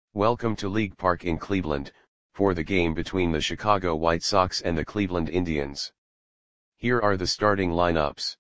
Welcome to League Park in Cleveland, for the game between the Chicago White Sox and the Cleveland Indians. Here are the starting lineups.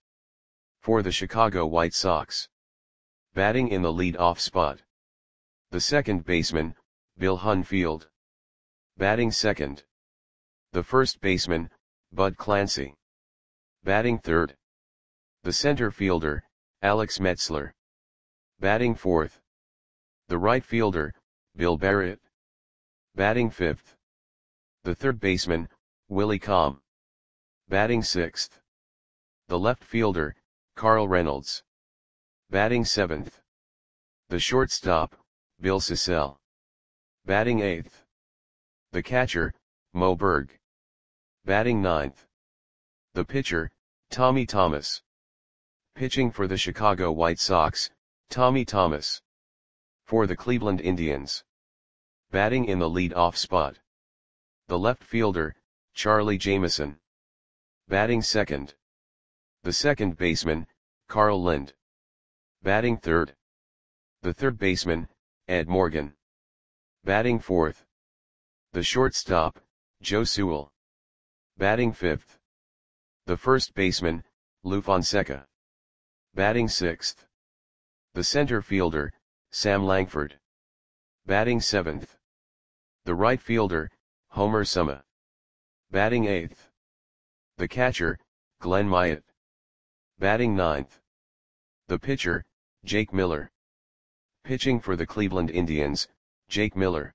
For the Chicago White Sox. Batting in the lead-off spot. The second baseman, Bill Hunfield. Batting second. The first baseman, Bud Clancy. Batting third. The center fielder, Alex Metzler. Batting fourth. The right fielder, Bill Barrett. Batting fifth. The third baseman, Willie Comm. Batting sixth. The left fielder, Carl Reynolds. Batting seventh. The shortstop, Bill Sissell. Batting eighth. The catcher, Mo Berg. Batting ninth. The pitcher, Tommy Thomas. Pitching for the Chicago White Sox, Tommy Thomas. For the Cleveland Indians. Batting in the lead-off spot. The left fielder, Charlie Jameson. Batting second. The second baseman, Carl Lind. Batting third. The third baseman, Ed Morgan. Batting fourth. The shortstop, Joe Sewell. Batting fifth. The first baseman, Lou Fonseca. Batting sixth. The center fielder, Sam Langford. Batting seventh. The right fielder, Homer Suma. Batting eighth. The catcher, Glenn Myatt. Batting ninth. The pitcher, Jake Miller. Pitching for the Cleveland Indians, Jake Miller.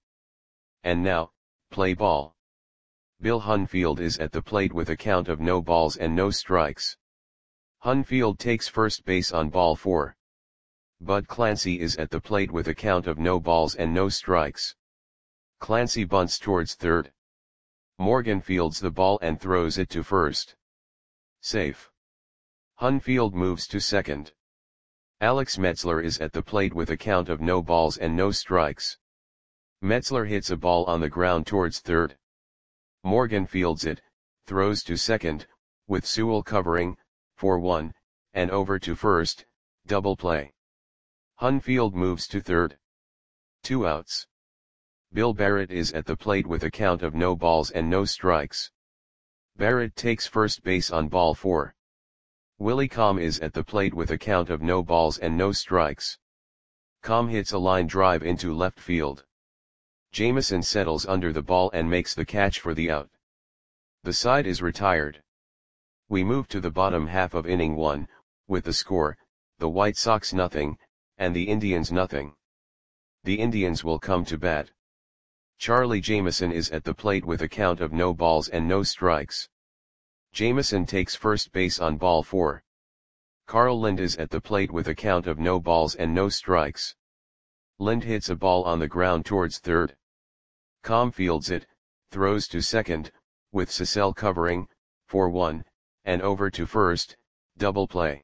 And now, play ball. Bill Hunfield is at the plate with a count of no balls and no strikes. Hunfield takes first base on ball 4. Bud Clancy is at the plate with a count of no balls and no strikes. Clancy bunts towards third. Morgan fields the ball and throws it to first. Safe. Hunfield moves to second. Alex Metzler is at the plate with a count of no balls and no strikes. Metzler hits a ball on the ground towards third. Morgan fields it, throws to second, with Sewell covering, for 1, and over to first, double play. Hunfield moves to third. 2 outs. Bill Barrett is at the plate with a count of no balls and no strikes. Barrett takes first base on ball 4. Willie Comm is at the plate with a count of no balls and no strikes. Comm hits a line drive into left field. Jameson settles under the ball and makes the catch for the out. The side is retired. We move to the bottom half of inning 1, with the score, the White Sox 0, and the Indians 0. The Indians will come to bat. Charlie Jameson is at the plate with a count of no balls and no strikes. Jameson takes first base on ball 4. Carl Lind is at the plate with a count of no balls and no strikes. Lind hits a ball on the ground towards third. Comm fields it, throws to second, with Sissell covering, for 1, and over to first, double play.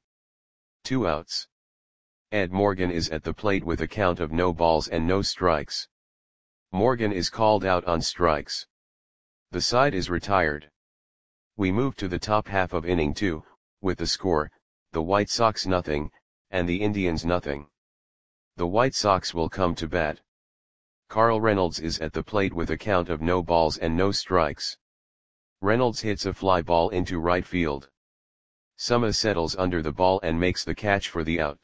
2 outs. Ed Morgan is at the plate with a count of no balls and no strikes. Morgan is called out on strikes. The side is retired. We move to the top half of inning 2, with the score, the White Sox 0, and the Indians 0. The White Sox will come to bat. Carl Reynolds is at the plate with a count of no balls and no strikes. Reynolds hits a fly ball into right field. Suma settles under the ball and makes the catch for the out.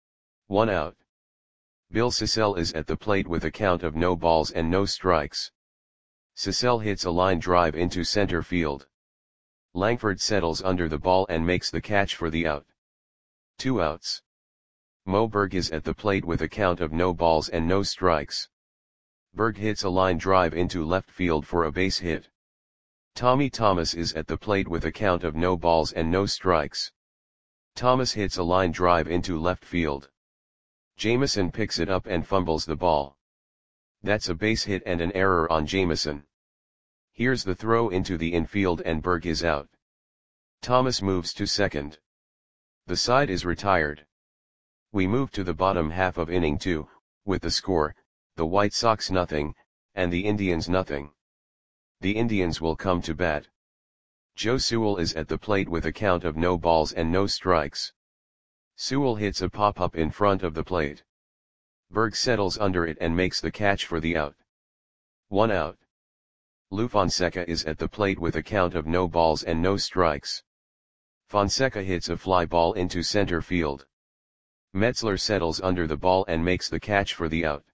1 out. Bill Sissell is at the plate with a count of no balls and no strikes. Sissell hits a line drive into center field. Langford settles under the ball and makes the catch for the out. 2 outs. Mo Berg is at the plate with a count of no balls and no strikes. Berg hits a line drive into left field for a base hit. Tommy Thomas is at the plate with a count of no balls and no strikes. Thomas hits a line drive into left field. Jameson picks it up and fumbles the ball. That's a base hit and an error on Jameson. Here's the throw into the infield and Berg is out. Thomas moves to second. The side is retired. We move to the bottom half of inning 2, with the score, the White Sox 0, and the Indians 0. The Indians will come to bat. Joe Sewell is at the plate with a count of no balls and no strikes. Sewell hits a pop-up in front of the plate. Berg settles under it and makes the catch for the out. 1 out. Lou Fonseca is at the plate with a count of no balls and no strikes. Fonseca hits a fly ball into center field. Metzler settles under the ball and makes the catch for the out.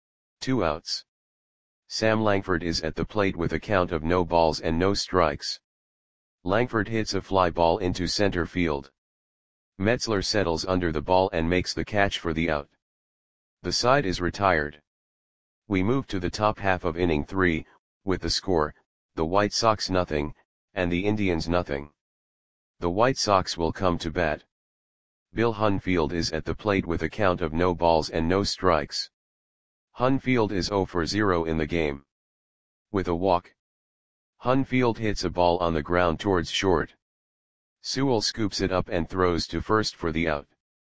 2 outs. Sam Langford is at the plate with a count of no balls and no strikes. Langford hits a fly ball into center field. Metzler settles under the ball and makes the catch for the out. The side is retired. We move to the top half of inning 3, with the score, the White Sox nothing, and the Indians nothing. The White Sox will come to bat. Bill Hunfield is at the plate with a count of no balls and no strikes. Hunfield is 0 for 0 in the game. With a walk. Hunfield hits a ball on the ground towards short. Sewell scoops it up and throws to first for the out.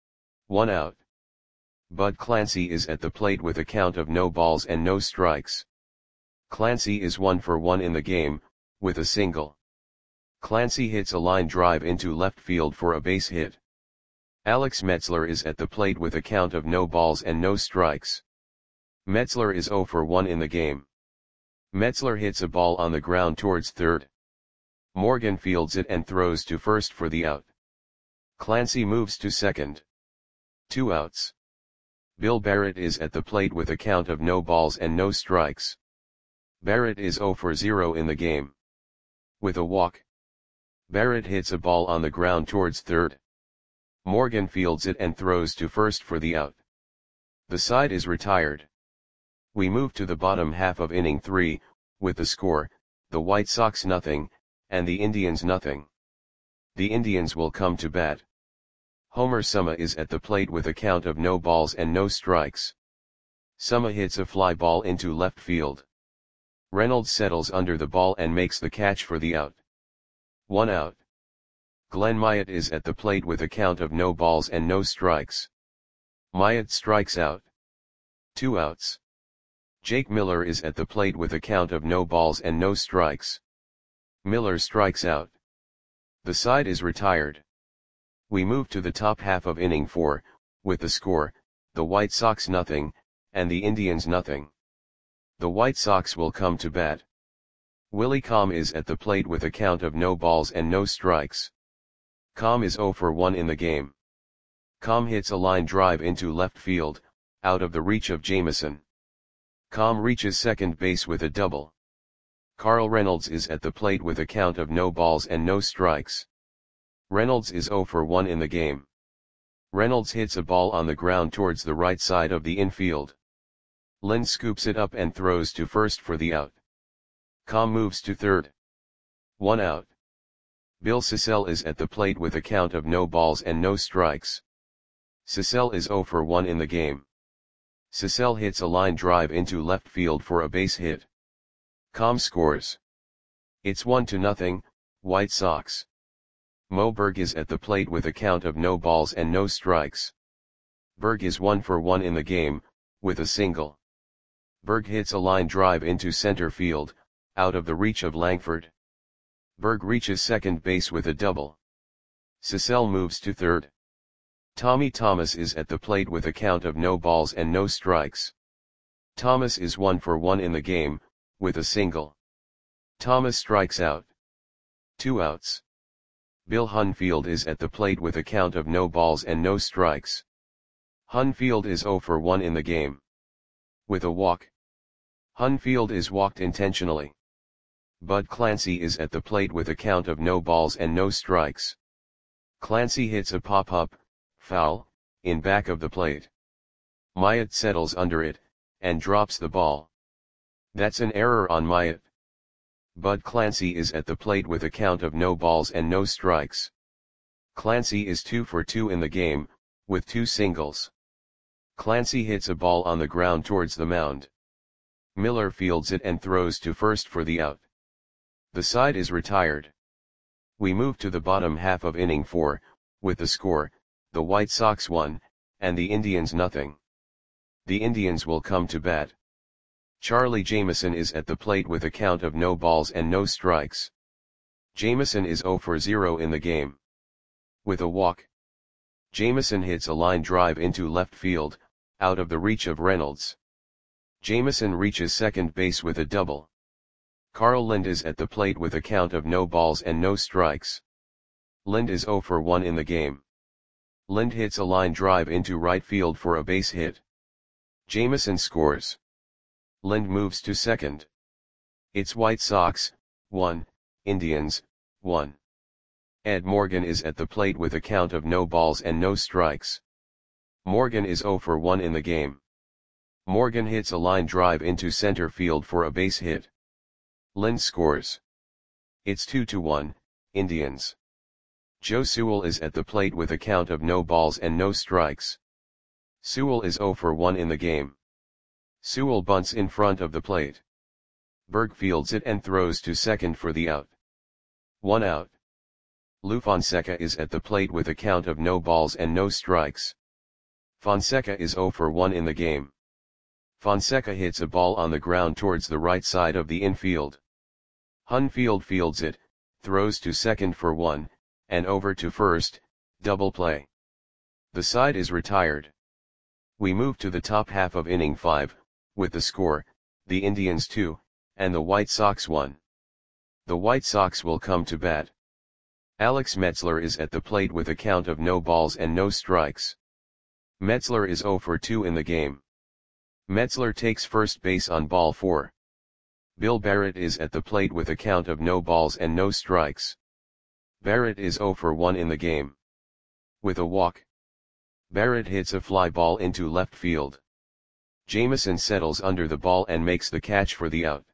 1 out. Bud Clancy is at the plate with a count of no balls and no strikes. Clancy is 1 for 1 in the game, with a single. Clancy hits a line drive into left field for a base hit. Alex Metzler is at the plate with a count of no balls and no strikes. Metzler is 0 for 1 in the game. Metzler hits a ball on the ground towards third. Morgan fields it and throws to first for the out. Clancy moves to second. 2 outs. Bill Barrett is at the plate with a count of no balls and no strikes. Barrett is 0 for 0 in the game. With a walk. Barrett hits a ball on the ground towards third. Morgan fields it and throws to first for the out. The side is retired. We move to the bottom half of inning 3, with the score, the White Sox nothing, and the Indians nothing. The Indians will come to bat. Homer Suma is at the plate with a count of no balls and no strikes. Suma hits a fly ball into left field. Reynolds settles under the ball and makes the catch for the out. 1 out. Glenn Myatt is at the plate with a count of no balls and no strikes. Myatt strikes out. 2 outs. Jake Miller is at the plate with a count of no balls and no strikes. Miller strikes out. The side is retired. We move to the top half of inning 4, with the score, the White Sox nothing, and the Indians nothing. The White Sox will come to bat. Willie Comm is at the plate with a count of no balls and no strikes. Comm is 0 for 1 in the game. Comm hits a line drive into left field, out of the reach of Jameson. Comm reaches second base with a double. Carl Reynolds is at the plate with a count of no balls and no strikes. Reynolds is 0 for 1 in the game. Reynolds hits a ball on the ground towards the right side of the infield. Lynn scoops it up and throws to first for the out. Comm moves to third. 1 out. Bill Sissell is at the plate with a count of no balls and no strikes. Sissell is 0 for 1 in the game. Sissell hits a line drive into left field for a base hit. Comm scores. It's 1-0, White Sox. Mo Berg is at the plate with a count of no balls and no strikes. Berg is 1 for 1 in the game, with a single. Berg hits a line drive into center field, out of the reach of Langford. Berg reaches second base with a double. Sissell moves to third. Tommy Thomas is at the plate with a count of no balls and no strikes. Thomas is 1 for 1 in the game, with a single. Thomas strikes out. 2 outs. Bill Hunfield is at the plate with a count of no balls and no strikes. Hunfield is 0 for 1 in the game. With a walk. Hunfield is walked intentionally. Bud Clancy is at the plate with a count of no balls and no strikes. Clancy hits a pop-up, foul, in back of the plate. Myatt settles under it, and drops the ball. That's an error on Myatt. Bud Clancy is at the plate with a count of no balls and no strikes. Clancy is 2 for 2 in the game, with 2 singles. Clancy hits a ball on the ground towards the mound. Miller fields it and throws to first for the out. The side is retired. We move to the bottom half of inning 4, with the score, the White Sox 1, and the Indians nothing. The Indians will come to bat. Charlie Jameson is at the plate with a count of no balls and no strikes. Jameson is 0 for 0 in the game. With a walk. Jameson hits a line drive into left field, out of the reach of Reynolds. Jamieson reaches second base with a double. Carl Lind is at the plate with a count of no balls and no strikes. Lind is 0 for 1 in the game. Lind hits a line drive into right field for a base hit. Jamieson scores. Lind moves to second. It's White Sox, 1, Indians, 1. Ed Morgan is at the plate with a count of no balls and no strikes. Morgan is 0 for 1 in the game. Morgan hits a line drive into center field for a base hit. Lind scores. It's 2-1, Indians. Joe Sewell is at the plate with a count of no balls and no strikes. Sewell is 0 for 1 in the game. Sewell bunts in front of the plate. Berg fields it and throws to second for the out. 1 out. Lou Fonseca is at the plate with a count of no balls and no strikes. Fonseca is 0 for 1 in the game. Fonseca hits a ball on the ground towards the right side of the infield. Hunfield fields it, throws to second for 1, and over to first, double play. The side is retired. We move to the top half of inning 5, with the score, the Indians 2, and the White Sox 1. The White Sox will come to bat. Alex Metzler is at the plate with a count of no balls and no strikes. Metzler is 0 for 2 in the game. Metzler takes first base on ball 4. Bill Barrett is at the plate with a count of no balls and no strikes. Barrett is 0 for 1 in the game. With a walk, Barrett hits a fly ball into left field. Jamieson settles under the ball and makes the catch for the out.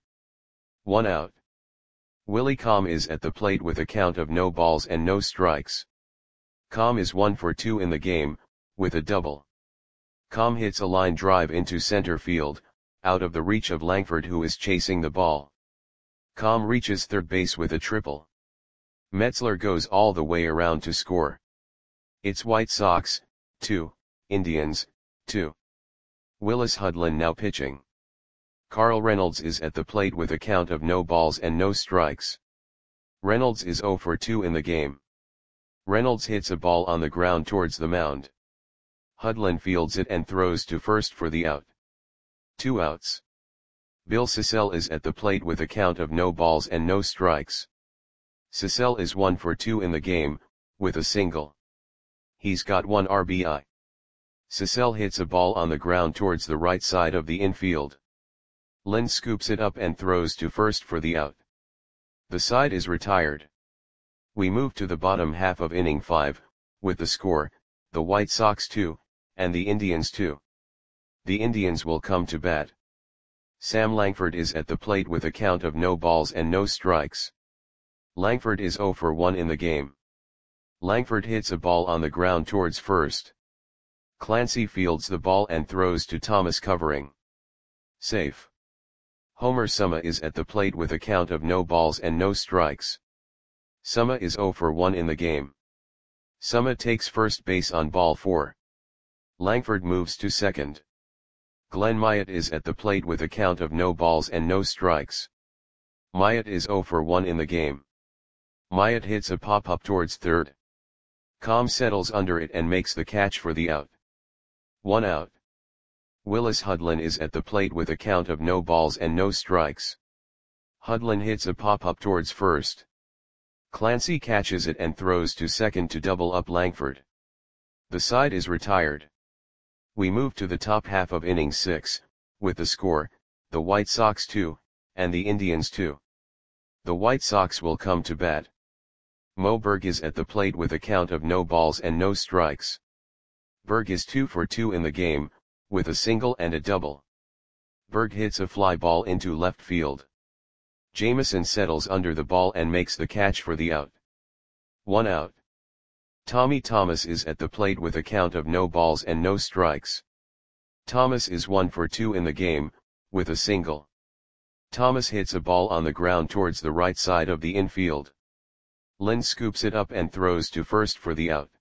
1 out. Willie Comm is at the plate with a count of no balls and no strikes. Comm is 1 for 2 in the game, with a double. Comm hits a line drive into center field, out of the reach of Langford, who is chasing the ball. Comm reaches third base with a triple. Metzler goes all the way around to score. It's White Sox, 2, Indians, 2. Willis Hudlin now pitching. Carl Reynolds is at the plate with a count of no balls and no strikes. Reynolds is 0 for 2 in the game. Reynolds hits a ball on the ground towards the mound. Hudlin fields it and throws to first for the out. 2 outs. Bill Sissell is at the plate with a count of no balls and no strikes. Sissell is 1 for 2 in the game, with a single. He's got 1 RBI. Sissell hits a ball on the ground towards the right side of the infield. Lind scoops it up and throws to first for the out. The side is retired. We move to the bottom half of inning 5, with the score, the White Sox 2, and the Indians 2. The Indians will come to bat. Sam Langford is at the plate with a count of no balls and no strikes. Langford is 0 for 1 in the game. Langford hits a ball on the ground towards first. Clancy fields the ball and throws to Thomas covering. Safe. Homer Summa is at the plate with a count of no balls and no strikes. Summa is 0 for 1 in the game. Summa takes first base on ball 4. Langford moves to second. Glenn Myatt is at the plate with a count of no balls and no strikes. Myatt is 0 for 1 in the game. Myatt hits a pop-up towards third. Comm settles under it and makes the catch for the out. 1 out. Willis Hudlin is at the plate with a count of no balls and no strikes. Hudlin hits a pop-up towards first. Clancy catches it and throws to second to double up Langford. The side is retired. We move to the top half of inning 6, with the score, the White Sox 2, and the Indians 2. The White Sox will come to bat. Mo Berg is at the plate with a count of no balls and no strikes. Berg is 2 for 2 in the game, with a single and a double. Berg hits a fly ball into left field. Jamieson settles under the ball and makes the catch for the out. 1 out. Tommy Thomas is at the plate with a count of no balls and no strikes. Thomas is 1 for 2 in the game, with a single. Thomas hits a ball on the ground towards the right side of the infield. Lind scoops it up and throws to first for the out.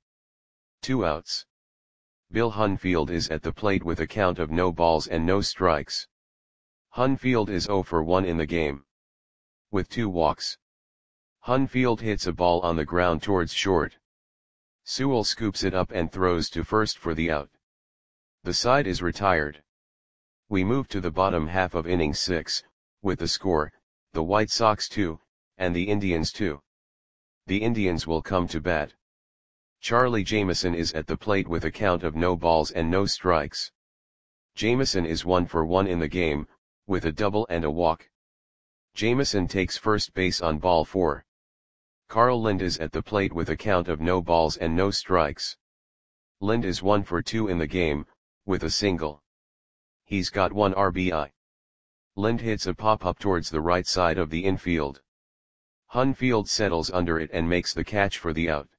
2 outs. Bill Hunfield is at the plate with a count of no balls and no strikes. Hunfield is 0 for 1 in the game. With 2 walks. Hunfield hits a ball on the ground towards short. Sewell scoops it up and throws to first for the out. The side is retired. We move to the bottom half of inning 6, with the score, the White Sox 2, and the Indians 2. The Indians will come to bat. Charlie Jameson is at the plate with a count of no balls and no strikes. Jameson is 1 for 1 in the game, with a double and a walk. Jameson takes first base on ball 4. Carl Lind is at the plate with a count of no balls and no strikes. Lind is 1 for 2 in the game, with a single. He's got 1 RBI. Lind hits a pop-up towards the right side of the infield. Hunfield settles under it and makes the catch for the out.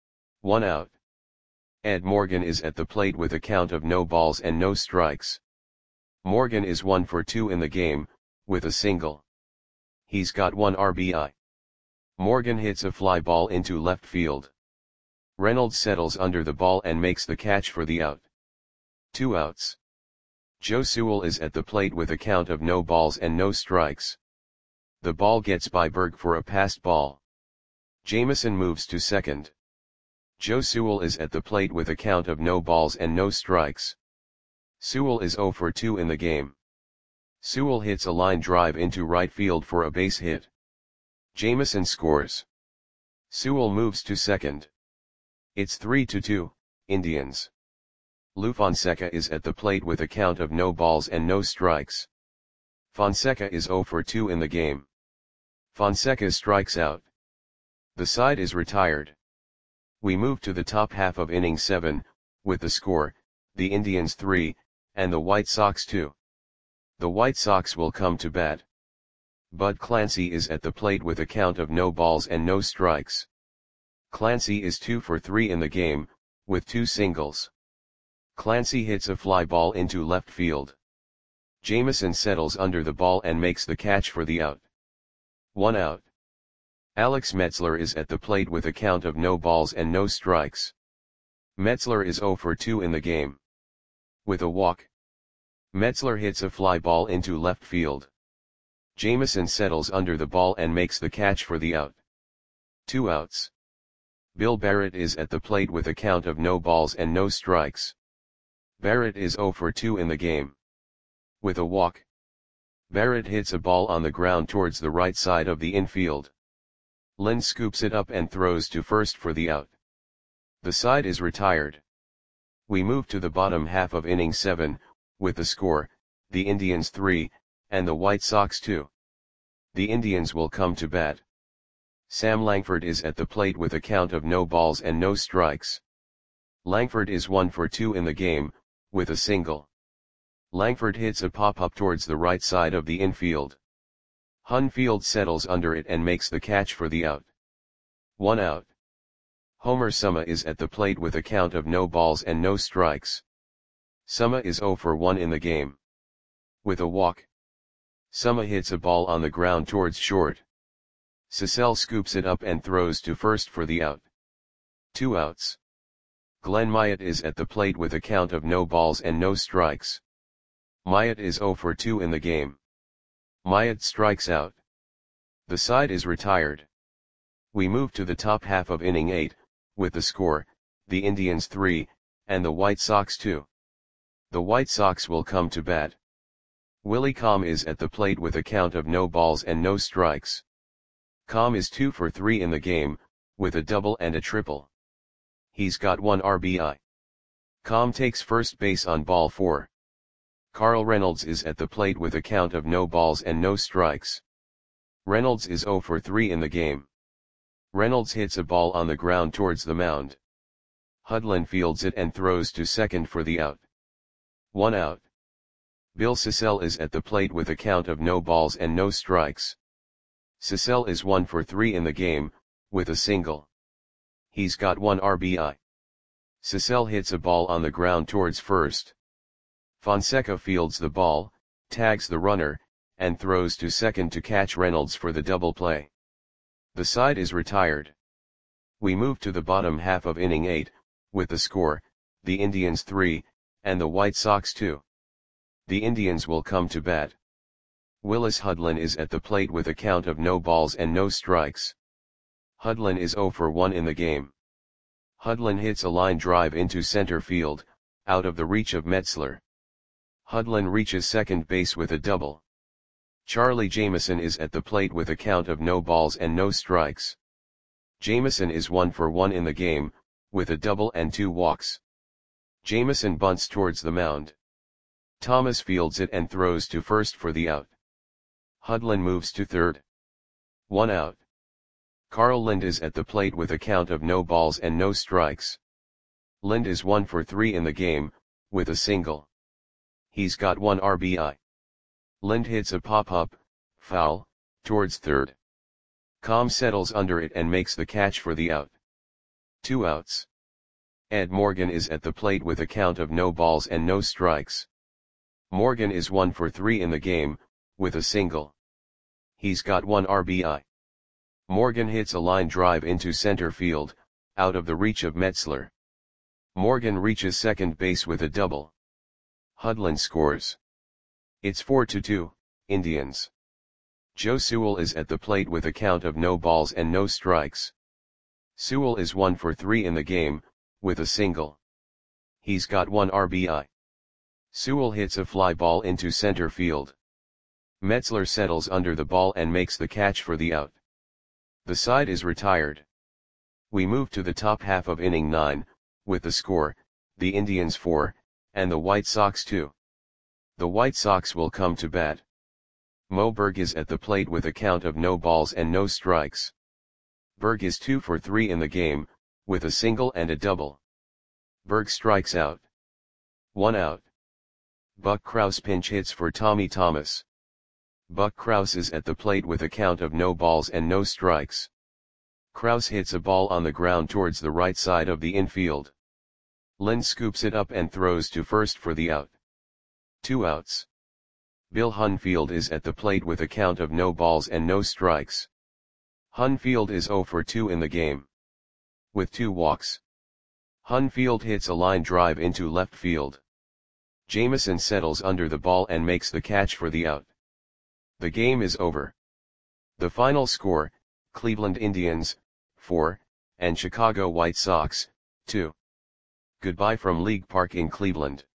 1 out. Ed Morgan is at the plate with a count of no balls and no strikes. Morgan is 1 for 2 in the game, with a single. He's got 1 RBI. Morgan hits a fly ball into left field. Reynolds settles under the ball and makes the catch for the out. 2 outs. Joe Sewell is at the plate with a count of no balls and no strikes. The ball gets by Berg for a passed ball. Jameson moves to second. Joe Sewell is at the plate with a count of no balls and no strikes. Sewell is 0 for 2 in the game. Sewell hits a line drive into right field for a base hit. Jameson scores. Sewell moves to second. It's 3-2, Indians. Lou Fonseca is at the plate with a count of no balls and no strikes. Fonseca is 0 for 2 in the game. Fonseca strikes out. The side is retired. We move to the top half of inning 7, with the score, the Indians 3, and the White Sox 2. The White Sox will come to bat. Bud Clancy is at the plate with a count of no balls and no strikes. Clancy is 2 for 3 in the game, with 2 singles. Clancy hits a fly ball into left field. Jameson settles under the ball and makes the catch for the out. 1 out. Alex Metzler is at the plate with a count of no balls and no strikes. Metzler is 0 for 2 in the game. With a walk. Metzler hits a fly ball into left field. Jameson settles under the ball and makes the catch for the out. 2 outs. Bill Barrett is at the plate with a count of no balls and no strikes. Barrett is 0 for 2 in the game. With a walk. Barrett hits a ball on the ground towards the right side of the infield. Lind scoops it up and throws to first for the out. The side is retired. We move to the bottom half of inning 7, with the score, the Indians 3, and the White Sox 2. The Indians will come to bat. Sam Langford is at the plate with a count of no balls and no strikes. Langford is 1 for 2 in the game, with a single. Langford hits a pop-up towards the right side of the infield. Hunfield settles under it and makes the catch for the out. 1 out. Homer Summa is at the plate with a count of no balls and no strikes. Summa is 0 for 1 in the game. With a walk. Summa hits a ball on the ground towards short. Cecil scoops it up and throws to first for the out. 2 outs. Glenn Myatt is at the plate with a count of no balls and no strikes. Myatt is 0 for 2 in the game. Myatt strikes out. The side is retired. We move to the top half of inning 8, with the score, the Indians 3, and the White Sox 2. The White Sox will come to bat. Willie Comm is at the plate with a count of no balls and no strikes. Comm is 2 for 3 in the game, with a double and a triple. He's got 1 RBI. Comm takes first base on ball 4. Carl Reynolds is at the plate with a count of no balls and no strikes. Reynolds is 0 for 3 in the game. Reynolds hits a ball on the ground towards the mound. Hudlin fields it and throws to second for the out. 1 out. Bill Cecil is at the plate with a count of no balls and no strikes. Cecil is 1 for 3 in the game, with a single. He's got 1 RBI. Cecil hits a ball on the ground towards first. Fonseca fields the ball, tags the runner, and throws to second to catch Reynolds for the double play. The side is retired. We move to the bottom half of inning 8, with the score, the Indians 3, and the White Sox 2. The Indians will come to bat. Willis Hudlin is at the plate with a count of no balls and no strikes. Hudlin is 0 for 1 in the game. Hudlin hits a line drive into center field, out of the reach of Metzler. Hudlin reaches second base with a double. Charlie Jameson is at the plate with a count of no balls and no strikes. Jameson is 1 for 1 in the game, with a double and 2 walks. Jameson bunts towards the mound. Thomas fields it and throws to first for the out. Hudlin moves to third. 1 out. Carl Lind is at the plate with a count of no balls and no strikes. Lind is 1 for 3 in the game, with a single. He's got 1 RBI. Lind hits a pop-up, foul, towards third. Com settles under it and makes the catch for the out. 2 outs. Ed Morgan is at the plate with a count of no balls and no strikes. Morgan is 1 for 3 in the game, with a single. He's got 1 RBI. Morgan hits a line drive into center field, out of the reach of Metzler. Morgan reaches second base with a double. Hudlin scores. It's 4-2, Indians. Joe Sewell is at the plate with a count of no balls and no strikes. Sewell is 1 for 3 in the game, with a single. He's got 1 RBI. Sewell hits a fly ball into center field. Metzler settles under the ball and makes the catch for the out. The side is retired. We move to the top half of inning 9, with the score, the Indians 4, and the White Sox 2. The White Sox will come to bat. Mo Berg is at the plate with a count of no balls and no strikes. Berg is 2 for 3 in the game, with a single and a double. Berg strikes out. 1 out. Buck Krause pinch hits for Tommy Thomas. Buck Krause is at the plate with a count of no balls and no strikes. Krause hits a ball on the ground towards the right side of the infield. Lind scoops it up and throws to first for the out. 2 outs. Bill Hunfield is at the plate with a count of no balls and no strikes. Hunfield is 0 for 2 in the game, with 2 walks. Hunfield hits a line drive into left field. Jameson settles under the ball and makes the catch for the out. The game is over. The final score, Cleveland Indians, 4, and Chicago White Sox, 2. Goodbye from League Park in Cleveland.